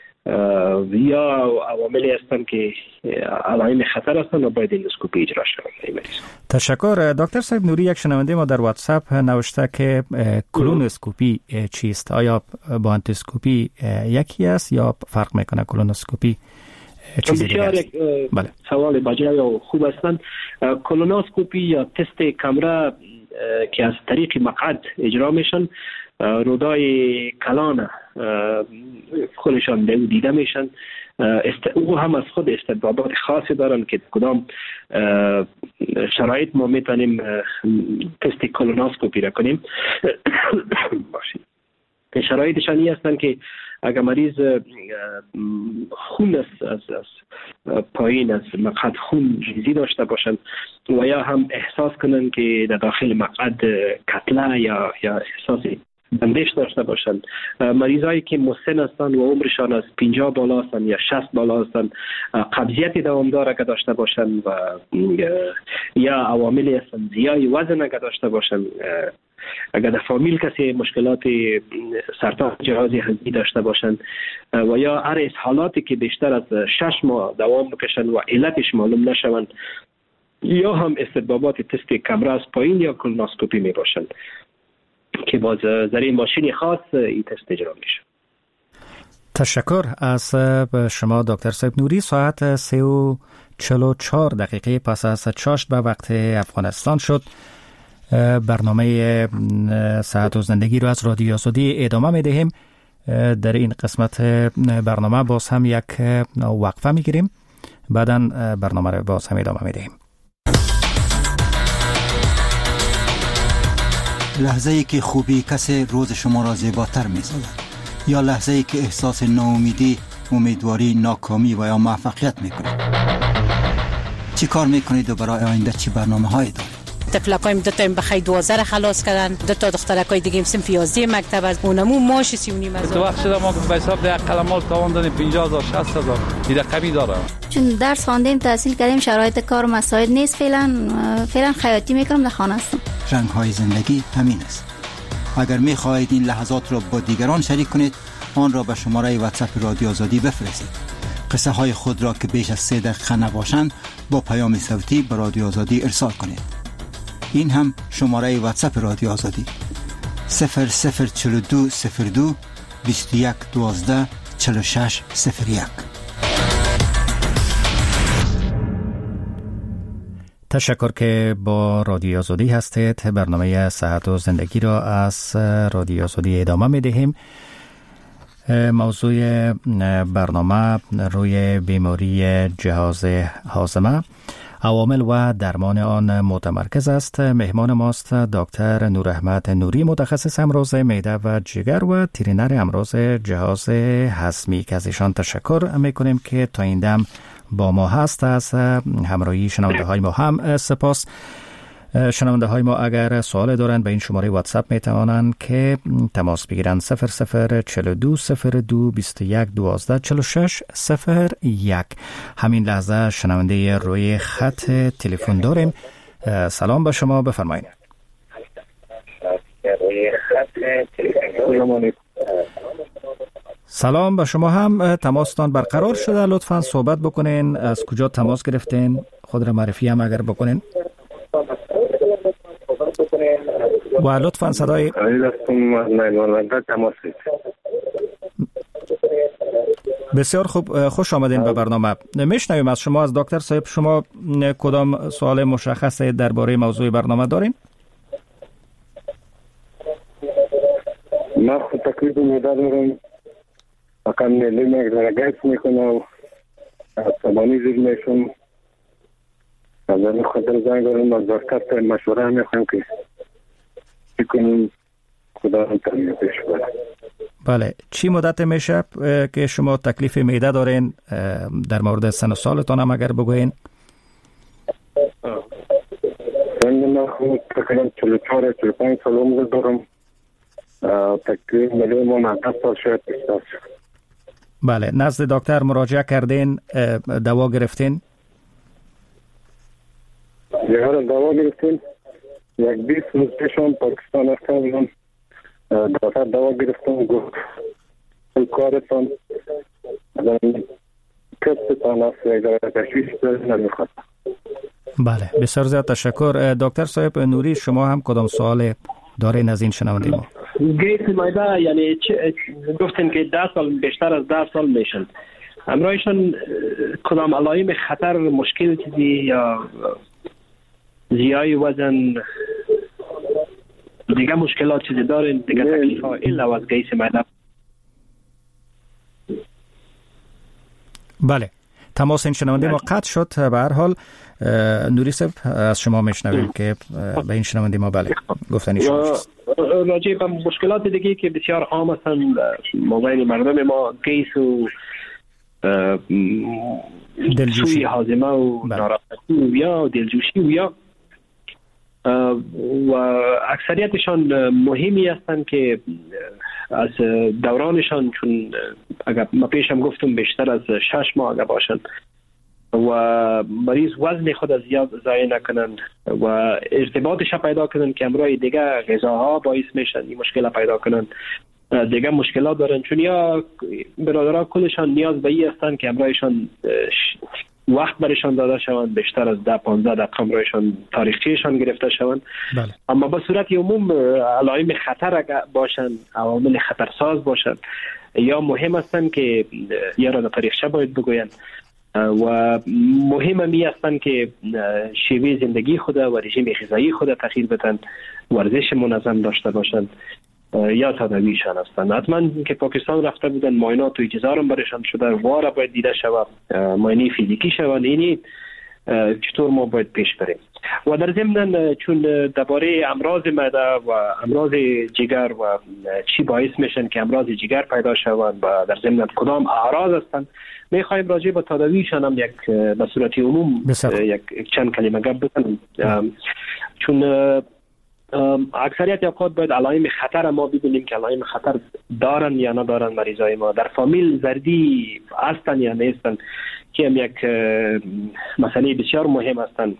یا عواملی هستند که علائم خطر هستند و باید اندوسکوپی اجرا شود. تشکر دکتر صاحب نوری. یک شنونده ما در واتساپ نوشته که کولونوسکوپی چیست؟ آیا با اندوسکوپی یکی است یا فرق میکنه کولونوسکوپی چیزی دیگه است؟ بله. سوال بجای و خوب هستند. کولونوسکوپی یا تست کامرا که از طریق مقعد اجرا میشن، رودای کلان خودشان دیده میشن، او هم از خود استبابات خاصی دارن که کدام شرایط ما میتونیم تست کولونوسکوپی را کنیم. باشید شرایطشان این هستند که اگر مریض خون از پایین از مقعد خون ریزی داشته باشند و یا هم احساس کنند که در داخل مقعد کتله یا احساس بندش داشته باشند، مریضایی که مسن هستند و عمرشان از 50 بالا هستند یا 60 بالا هستند، قبضیت دوامدار اگر داشته باشند و یا عواملی هستند زیای وزن اگر داشته باشند، اگر در فامیل کسی مشکلات سرطان جهاز هضمی داشته باشند و یا هر حالاتی که بیشتر از 6 ماه دوام بکشند و علتش معلوم نشوند یا هم استبابات تست کامرا از پایین یا کولونوسکوپی می باشند که باز ذریعه ماشین خاص این تست اجرا میشه. تشکر از شما دکتر صاحب نوری. ساعت 3:44 دقیقه پس از 6 به وقت افغانستان شد. برنامه صحت و زندگی رو از رادیو آزادی ادامه میدهیم. در این قسمت برنامه باز هم یک وقفه میگیریم، بعداً برنامه رو باز هم ادامه میدهیم. لحظه‌ای که خوبی کسی روز شما را زیباتر می‌سازد یا لحظه‌ای که احساس ناامیدی، امیدواری، ناکامی و یا موفقیت می‌کنید. چی کار می‌کنید و برای آینده چی برنامه‌هایی دارید؟ تفلکایم دو تا بخیر 12 خلاص کردن، دو تا دخترکای دیگه صنف 11 مکتب از اونمو ماش 3.5 تو وقت شده ما به حساب ده قلمال تاوان دادیم 50000 60000 دیگه کمی داره. چون درس خواندیم تحصیل کردیم شرایط کار مساعد نیست، فعلا خیاطی میکنم در خانه هستم. رنگ‌های زندگی همین است. اگر می‌خواهید این لحظات را با دیگران شریک کنید، آن را به شماره واتساپ رادیو آزادی بفرستید. قصه های خود را که بیش از 3 دقیقه نباشند با پیام صوتی به رادیو آزادی ارسال کنید. این هم شماره واتساپ رادیو آزادی 004202 2112 4601. تشکر که با رادیو آزادی هستید. برنامه صحت و زندگی را از رادیو آزادی ادامه می دهیم. موضوع برنامه روی بیماری جهاز هاضمه، عوامل و درمان آن متمرکز است. مهمان ماست دکتر نور احمد نوری، متخصص امراض معده و جگر و ترینر امراض جهاز هضمی، که از ایشان تشکر میکنیم که تا این دم با ما هست. از همراهی شنونده های ما هم سپاس. شنونده های ما اگر سوال دارند به این شماره واتساپ می توانند که تماس بگیرند 0042 02 21 12 46 01. همین لحظه شنونده روی خط تلفن داریم. سلام به شما، بفرمایید. سلام به شما هم. تماستان برقرار شده، لطفاً صحبت بکنین. از کجا تماس گرفتین؟ خود را معرفی هم اگر بکنین. و لطفاً صدای بسیار خوب، خوش آمدین به برنامه. میشنویم از شما. از دکتر صاحب شما کدام سوال مشخص درباره موضوع برنامه دارین؟ من خود تکلیف معده دارم، فقط میلی مقدار گیس میکنه و عصبانی زیر میشم. از این خاطر زنگ دارم از دکتر مشوره میخوام که چی کنیم کدام طریقه پیش برم. بله، چی مدت میشه که شما تکلیف معده دارین؟ در مورد سن و سالتان هم اگر بگوین. من خود تقریبا 44-45 سال عمر دارم. تکلیف میلی ما 90 سال شاید بیشتر. بله، نزد دکتر مراجعه کردین؟ دوا گرفتین؟ یه دوا گرفتیم. یک 20 روز پیشم پاکستان رفتم بودم، دکتر دوا گرفتم، گفت کارتان کسبتان است، یک داره تشویش نمیخواد. بله، بسیار زیاد تشکر. دکتر صاحب نوری، شما هم کدام سوال دارین از این شنونده ما؟ گیس معده یعنی گفتن که 10 سال بیشتر از 10 سال میشن، همراهشان کدام علائم خطر مشکل چیزی یا زیای وزن دیگه مشکلات چیزی دارین دیگه تکلیف ها الا از گیس معده؟ بله، تماس این شنونده ما قطع شد. به هر حال نوری صاحب از شما میشنویم که به این شنونده ما بله گفتنی شما راجع به مشکلات دیگه که بسیار عام هستن موبایل مردم ما، گیس و دلجوشی هاضمه و ناراحتی و یا دلجوشی و یا و اکثریتشان مهمی هستند که از دورانشان، چون اگر ما پیشم گفتم بیشتر از 6 ماه اگر باشند و مریض وزن خود از زیاد ضایع نکنند و ارتباطش پیدا کنند که امروز دیگه غذاها باعث میشن این مشکل پیدا کنند، دیگه مشکلات دارن، چون یا برادرها کلشان نیاز به این هستند که امروزشان وقت برشان داده شوند، بیشتر از 10-15 دقیقه امروزشان تاریخچه‌شان گرفته شوند. بله. اما به صورت عموم علائم خطر اگر باشند، عوامل خطرساز باشند یا مهم هستند که یا را تاریخچه باید بگویند و مهم می هستند که شیوه زندگی خود و رژیم غذایی خود تغییر بدن، ورزش منظم داشته باشند یا تداویشان هستند. حتما که پاکستان رفته بودن معاینات و اجزارم برشان شده، واره باید دیده شود، معاینه فیزیکی شود، اینی چطور ما باید پیش بریم. و در ضمن چون درباره امراض معده و امراض جگر و چی باعث میشن که امراض جگر پیدا شوند و در ضمن کدام اعراض هستند، میخوایم راجع به تداویشان هم یک به صورت عموم یک چند کلمه گپ بزنیم، چون اکثریت اوقات باید علائم خطر ما ببینیم که علائم خطر دارن یا ندارن مریضای ما، در فامیل زردی هستن یا نیستن، که هم یک مسئله بسیار مهم هستن.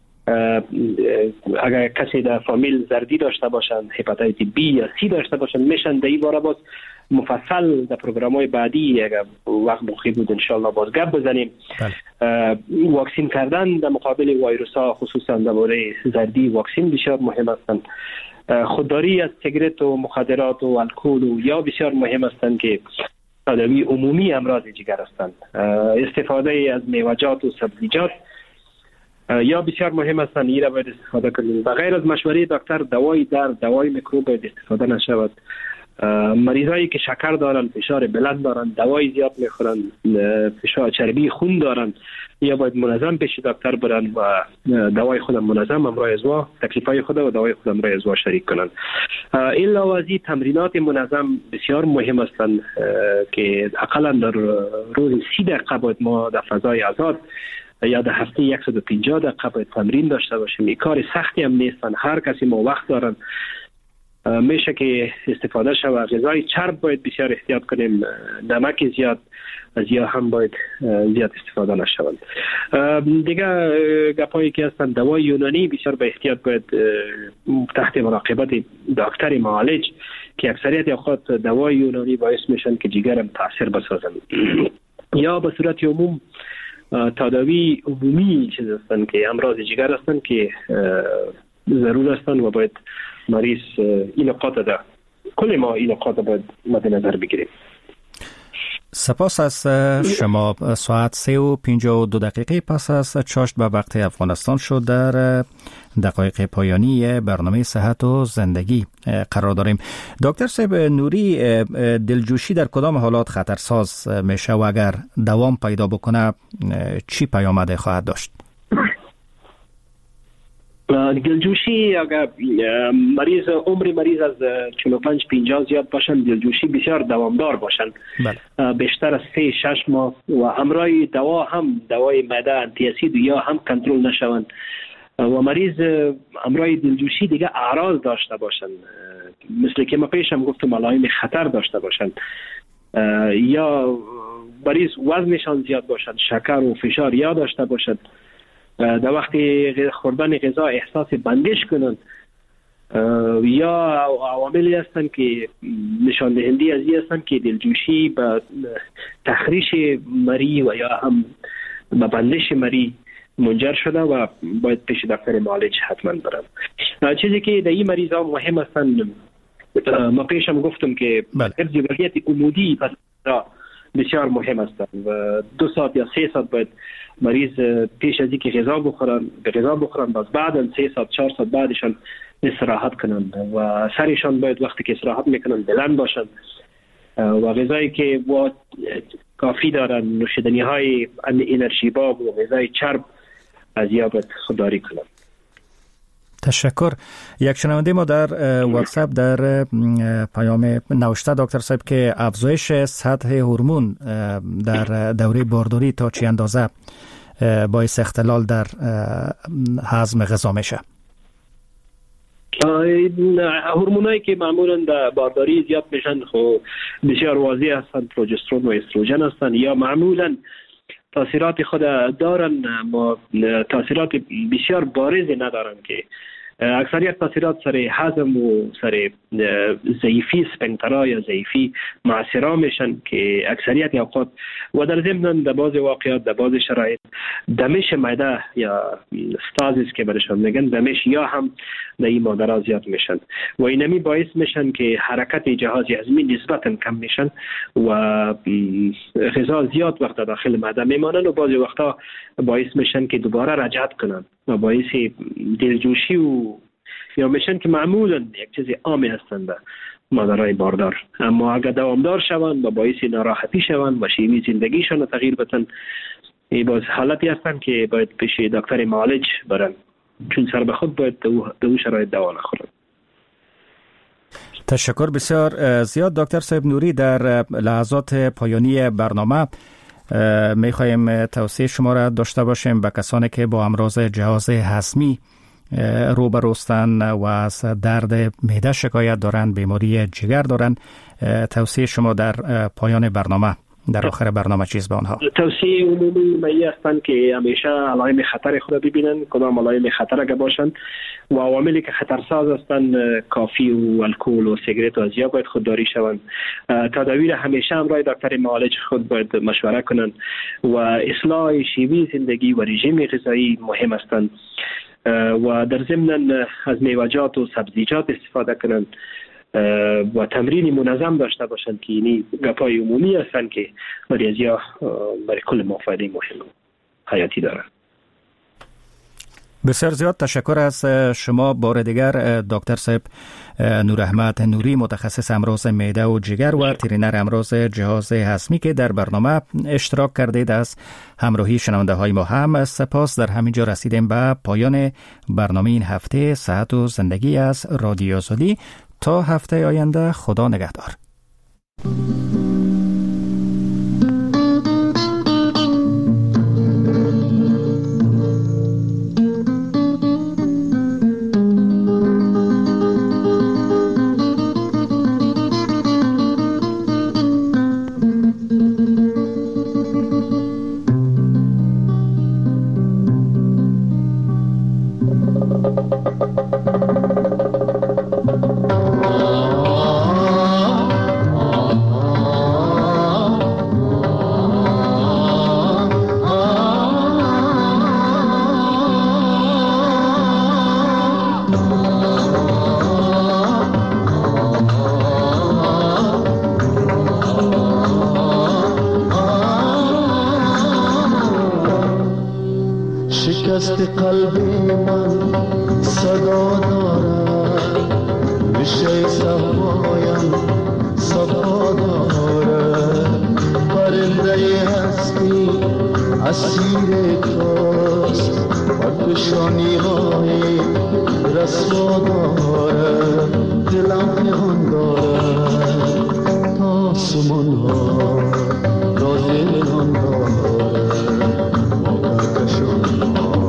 اگر کسی در فامیل زردی داشته باشن، هپاتیت بی یا سی داشته باشن، میشن در این باره باز مفصل در پروگرام‌های بعدی اگر وقت باقی بود انشالله باز گپ بزنیم. واکسین کردن در مقابل ویروس‌ها خصوصا درباره زردی واکسین بسیار مهم هستند. خودداری از سیگرت و مخدرات و الکل و یا بسیار مهم هستند که تداوی عمومی امراض جگر هستند. استفاده از میوه‌جات و سبزیجات یا بسیار مهم است این را باید استفاده کنیم. بغیر از مشوره دکتر دوای درد، دوای میکروب باید استفاده نشود. مریضایی که شکر دارن، فشار بلند دارن، دوای زیاد میخورن، فشار چربی خون دارن، یا باید منظم پیش دکتر برن و دوای خودم منظم همراه ازوا، تکلیفای خود و دوای خودم همراه ازوا شریک کنن. این لوازی تمرینات منظم بسیار مهم هستند که اقلا در روز 30 دقیقه باید ما در فضای آزاد یا در هفته 150 دقیقه باید تمرین داشته باشیم. این کار سختی هم نیستن، هر کسی ما وقت دارن میشه که استفاده شود. غذای چرب باید بسیار احتیاط کنیم، نمک زیاد هم باید زیاد استفاده نشود. دیگه گپایی که هستن دوای یونانی بسیار به احتیاط باید تحت مراقبت دکتر معالج که اکثریت اوقات دوای یونانی باعث میشن که جگرم تاثیر بسازن. یا به صورت عموم تداوی عمومی چیز هستن که امراض جگر هستن که ضرور هستن و باید مریض این نقاط ده کل ما این نقاط باید مد نظر بگیریم. سپاس از شما. ساعت 3:52 پس از چاشت به وقت افغانستان شد. در دقایق پایانی برنامه صحت و زندگی قرار داریم. دکتر صاحب نوری، دلجوشی در کدام حالات خطرساز میشه و اگر دوام پیدا بکنه چی پیامد خواهد داشت؟ دلجوشی اگر عمر مریض از 45-50 زیاد باشن، دلجوشی بسیار دوامدار باشن، بیشتر از 3-6 ماه و همراه دوا هم دوای معده آنتی اسید یا هم کنترل نشوند و مریض همراه دلجوشی دیگه اعراض داشته باشن، مثل که ما پیشم گفتم علائم خطر داشته باشن، یا مریض وزنشان زیاد باشن، شکر و فشار یا داشته باشد، در وقت خوردن غذا احساس بندش کنن، یا عواملی هستن که نشان دهنده از این هستن که دلجوشی به تخریش مری و یا هم به بندش مری منجر شده و باید پیش دکتر معالج حتما برن. چیزی که در این مریض ها مهم هستن، ما پیشم گفتم که حفظ وضعیت عمودی بسیار مهم است و 2 ساعت یا 3 ساعت باید مریض پیش از اینکه غذا بخورن باز بعد 3 ساعت 4 ساعت بعدشان استراحت کنند و سرشان باید وقتی که استراحت میکنن بلند باشن و غذایی که کافی دارن، نوشیدنی های انرژی باب و غذای چرب از یا باید خودداری کنند. تشکر. یک شنونده ما در واتساپ در پیام نوشته دکتر صاحب که افزایش سطح هورمون در دوره بارداری تا چه اندازه باعث اختلال در هضم غذا میشه؟ هورمونایی که معمولا در بارداری زیاد میشن خب بسیار واضح هستن، پروژسترون و استروژن هستن، یا معمولا تاثیرات خود دارن اما تاثیرات بسیار بارز ندارن که اکثریت تاثیرات سر هضم و سر ضعیفی اسفنکترها یا ضعیفی معصرا میشن که اکثریت اوقات و در ضمن در بعض واقعات در بعض شرایط دمش معده یا استازیس که برشان میگن دمش یا هم در این مادرها زیاد میشن و اینمی باعث میشن که حرکت جهاز هضمی نسبتا کم میشن و غذا زیاد وقت داخل معده میمانن و بعضی وقتا باعث میشن که دوباره رجعت کنن و باعث دلجوشی و یا میشن که معمولا یک چیز عامی هستند به مادرای باردار، اما اگر دوامدار شوند و باعث ناراحتی شوند و شیوه زندگیشان تغییر بدن، این باز حالتی هستند که باید پیش دکتر معالج برن، چون سر به خود باید دو شرایط دوا نخورن. تشکر بسیار زیاد دکتر صاحب نوری. در لحظات پایانی برنامه میخوایم توصیه شما را داشته باشیم به کسانی که با امراض جهاز هضمی روبروستن و از درد معده شکایت دارند، بیماری جگر دارند، توصیه شما در پایان برنامه، در آخر برنامه چیز به آنها؟ توصیه عمومی مایی هستند که همیشه علائم خطر خود ببینن، کدام علائم خطر اگه باشند و عواملی که خطرساز هستند کافی و الکل و سیگارت و ازیا باید خودداری شوند. تداوی همیشه همراه دکتر معالج خود باید مشوره کنند و اصلاح شیوه زندگی و رژیم غذایی مهم هستند و در ضمن از میوه‌جات و سبزیجات استفاده کنند و تمرین منظم داشته باشند که اینی گپای عمومی هستند که مریضیا برای کل ما فایده مهم حیاتی دارند. بسیار زیاد تشکر از شما. بار دیگر دکتر صاحب نور احمد نوری، متخصص امراض معده و جگر و ترینر امراض جهاز هضمی که در برنامه اشتراک کردید، از همراهی شنونده های ما هم سپاس. در همینجا رسیدیم به پایان برنامه این هفته صحت و زندگی از رادیو آزادی. تا هفته آینده، خدا نگهدار. شکست قلبی من صدا دارد، بشه صفایم صفا دارد، پرنده هستی اسیر توست و پیشانی های رسوا دارد، دلم پنهان دارد تا سمان ها راز نهان دارد، واقع کشان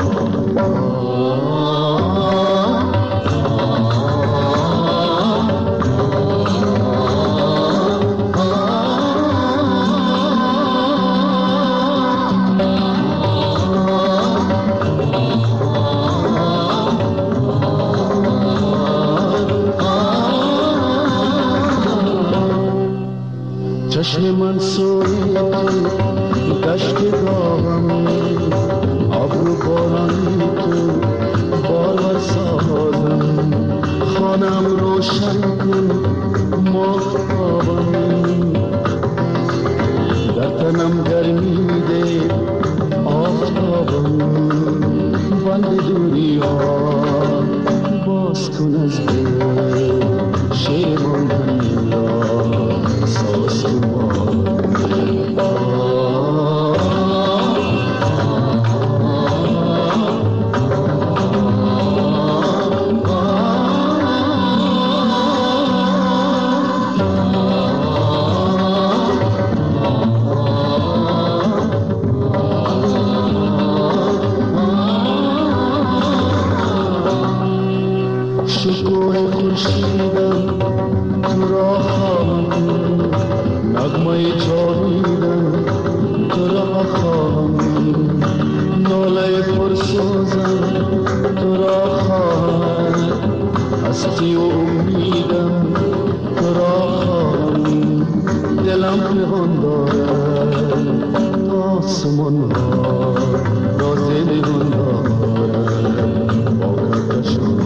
چشم من سوی تو دشت داغم، ابرو بارانی تو بار سازم، خانم روشن کن ماهتابم، در تنم گرمی ده آفتابم، بند دنیا باز کن از دل شیمان هنیا ساز شکوه خورشیدم تو را خواهم، نغمه جاویدم تو را خواهم، ناله پرسوزم تو را خواهم، هستی و امیدم تو را خواهم، دلم پنهان دارد آسمان ها راز نهان دارد، واقع کشان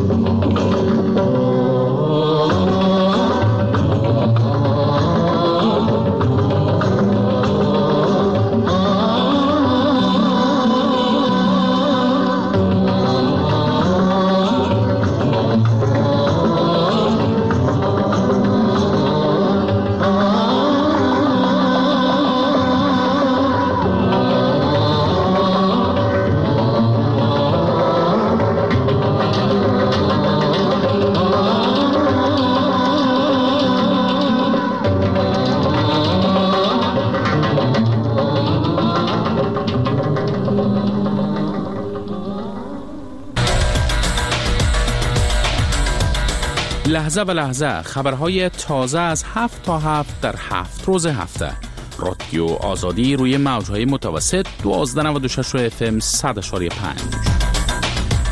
لحظه به لحظه خبرهای تازه از 7 تا 7 در 7 روز هفته. رادیو آزادی روی موجهای متوسط 1296 FM 100.5.